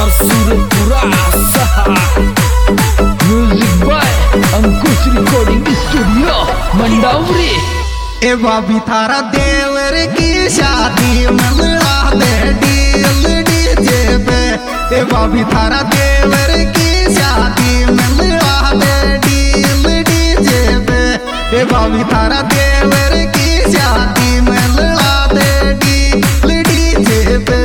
Surpura music by Ankush recording studio Mandawari. ए भाभी थारा देवर की शादी मिलवा दे डील डीजे पे। ए भाभी थारा देवर की शादी मिलवा दे डील डीजे पे। ए भाभी थारा देवर की शादी मिलवा दे डील डीजे पे।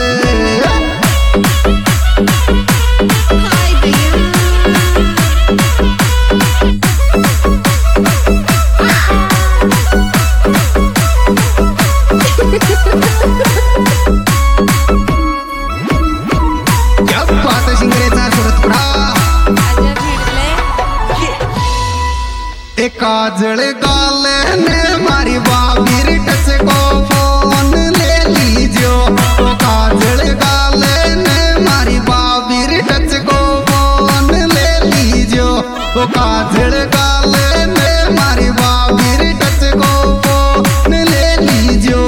काजल गाल ने मारी बाबीर टच को फोन ले लीजो। तो काजल गाल ने मारी बाबीर टच को फोन ले लीजो। तो काजल गाल ने मारी बाबीर टच को फोन ले लीजो।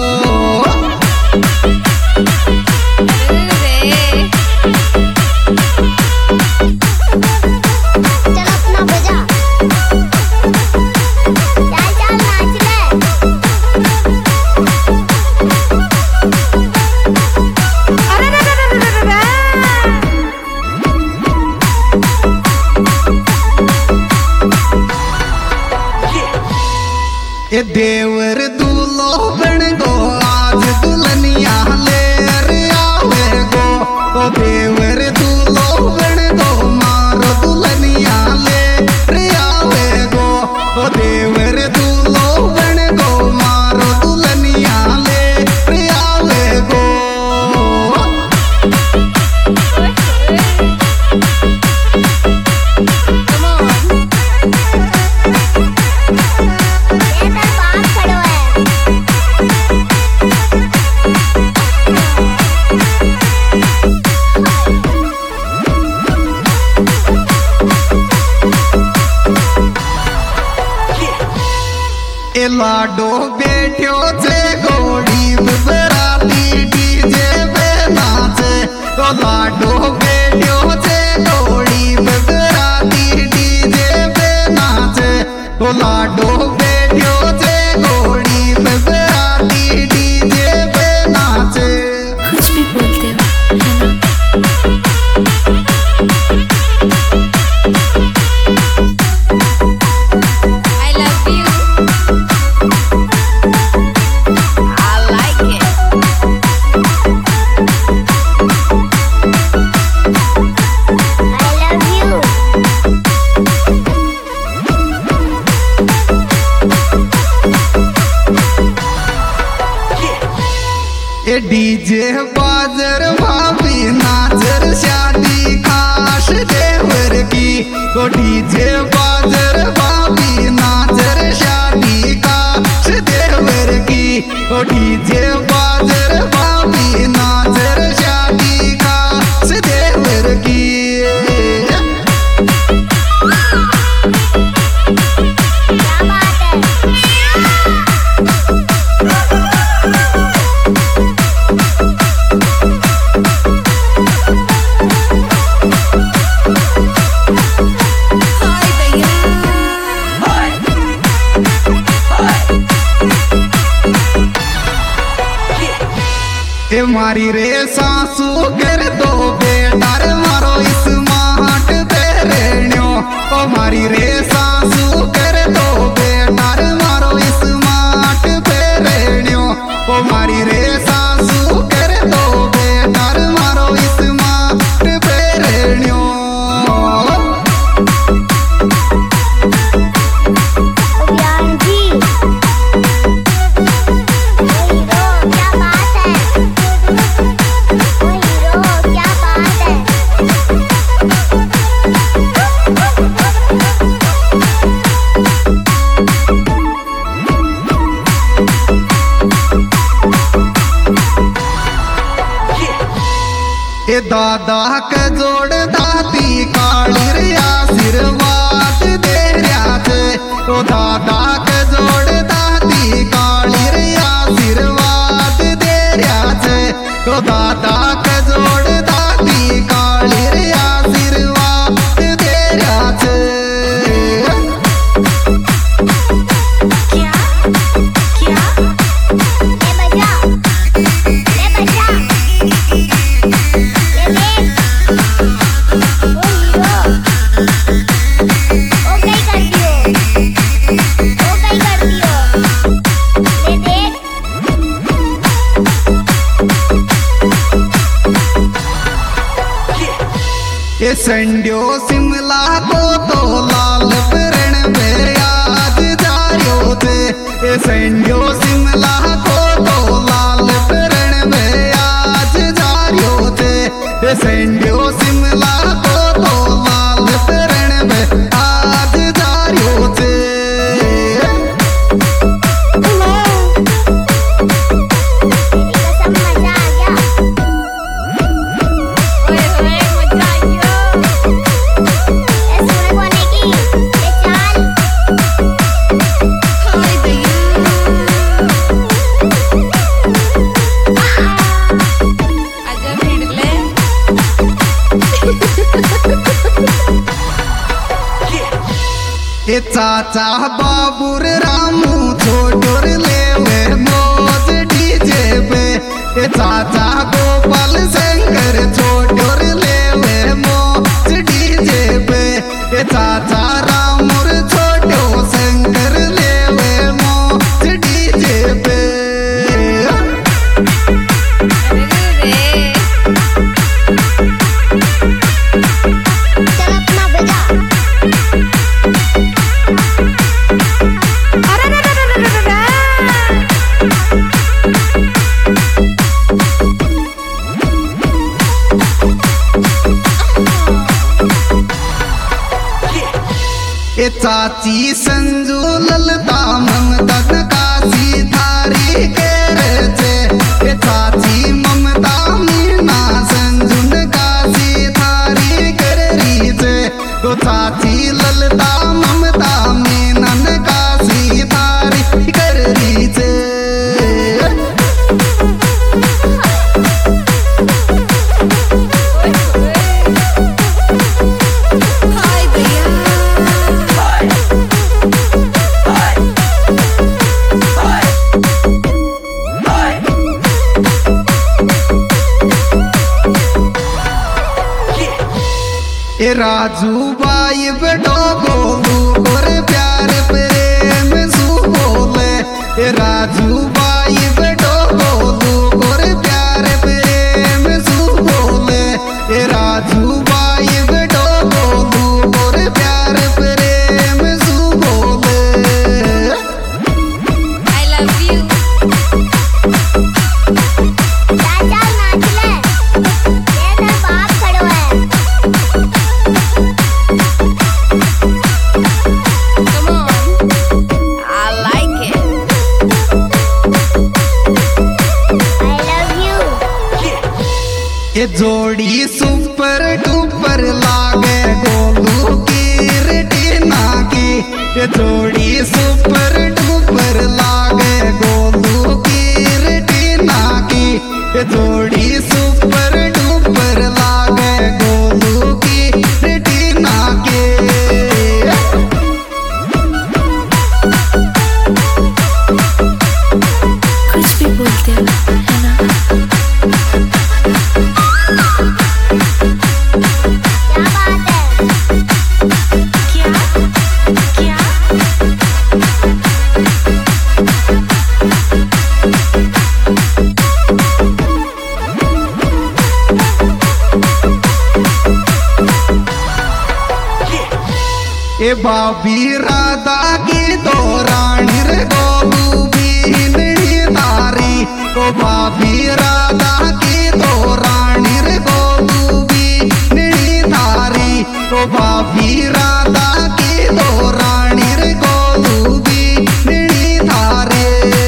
देवर दूल्हो बन गो आज दुल्हनिया ले आवे गो। ओ देवर दूल्हो बन गो मारो दुल्हनिया ले आवे गो। ओ देवर दूल्हो बन गो मारो दुल्हनिया ले आवे गो। लाडो बैठो से घोड़ी बराती डीजे पे नाचे। तो लाडो बैठो से घोड़ी बराती डीजे पे नाचे। तो लाडो बैठो से घोड़ी बराती डीजे पे नाचे। कुछ भी बोलते हो है ना? डीजे बाजर भाभी नाचर शादी खास देवर की। तो डीजे बाजर भाभी नाचर शादी खास देवर की। तो डीजे बाजर भाभी नाचर शादी खास देवर की। मारी रे सासू कर दो बेटार मारो इस माट पेरेण्यो। ओ मारी रे सासू कर दो बेटार मारो इस माट पेरेण्यो। ओ मारी रे सासू कर दो बेटार मारो इस माट पेरेण्यो। दादा के जोड़ दादी काली रे आशीर्वाद दे रहा थे। तो दादा के जोड़ दादी काली रे आशीर्वाद दे रहा थे। तो दादा के जोड़ दादी ये संड्यो शिमला को तो लाल परण में आज जा रियो थे। ये संड्यो शिमला को तो लाल परण में आज जा रियो थे। ये संड्यो शिमला को तो लाल परण में आज जा रियो थे। ये चाचा बाबूर रामू छोटोर लेवे मौज डीजे पे। ये चाचा गोपाल शंकर छोटोर लेवे मौज डीजे पे। ये चाचा रामूर छोटो शंकर लेवे मौज डीजे पे। ये चाची संजू ललता ममता काशी थारी केरे छे। ये चाची ममता मीना संजू काशी थारी करी छे। तो चाची ललता ममता मीना काशी थारी करी छे। ये राजू बाई बेटो बोलू और प्यार प्रेम सू बोले। ये राजू बाई बेटो बोलू और प्यार प्रेम सू बोले। ये राजू बाई बेटो बोलू और प्यार प्रेम सू बोले। I love you. चाचा नाच ले, ये तेरा बाप खड़ो है। Come on, I like it. I love you. ये जोड़ी सुपर डुपर लागे गोलू की रेटिना की। ये जोड़ी सुपर डुपर लागे गोलू की रेटिना की। ये जोड़ी सुपर डुपर लागे गोलू की रेटिना की। कुछ भी बोलते हो, है ना? क्या बात है? क्या? क्या? ये बाबी राधा की तो रानी रे गोलू बीनड़ी तारी। तो बाबी राधा की तो रानी रे गोलू बीनड़ी तारी। तो बाबी राधा की तो रानी रे गोलू बीनड़ी तारी।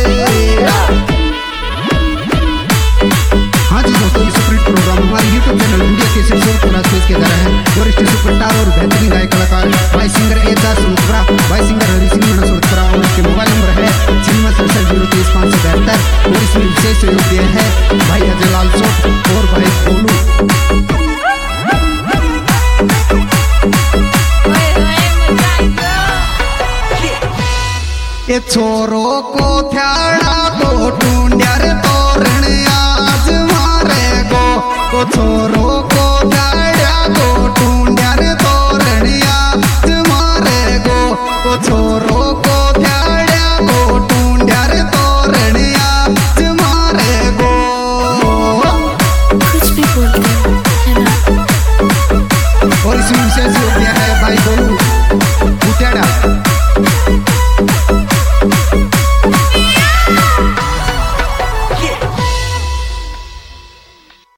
हाँ जी दोस्तों, ये सुपरहिट प्रोग्राम हमारे YouTube चैनल इंडिया के सिर्फ के द्वारा है। वरिष्ठ सुपरस्टार और बेहतरीन गायक कलाकार भाई सिंगर एजाज सुल्तरा, भाई सिंगर हरि सिंह मीणा सुल्तरा। और उसके मोबाइल नंबर है 0607033572। और इसमें विशेष सहयोग दिया है भाई अजय लाल सोट और भाई गोलू। ये छोरो को थ्याड़ा को टूंड्या रे तोरण आज मारे गो। तो छोरो